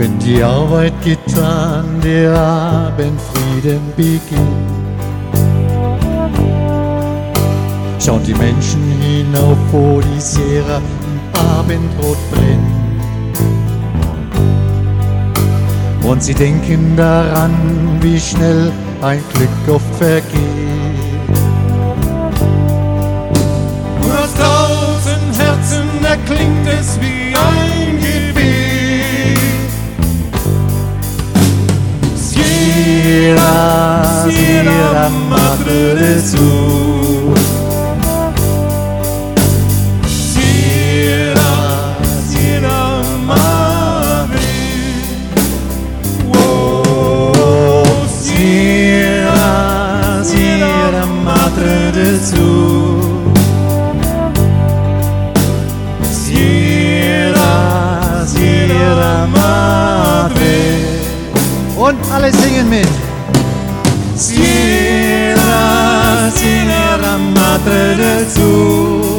Wenn die Arbeit getan, der Abendfrieden beginnt, schauen die Menschen hinauf, wo die Sierra im Abendrot brennt. Und sie denken daran, wie schnell ein Glück oft vergeht. Und aus 1000 Herzen erklingt es wie ein Gebet. Sierra, Sierra Madre del Sur. Sierra, Sierra Madre. Oh, Sierra, Sierra Madre del Sur. Sierra, Sierra Madre. Und alle singen mit. Sierra, Sierra Madre del Sur.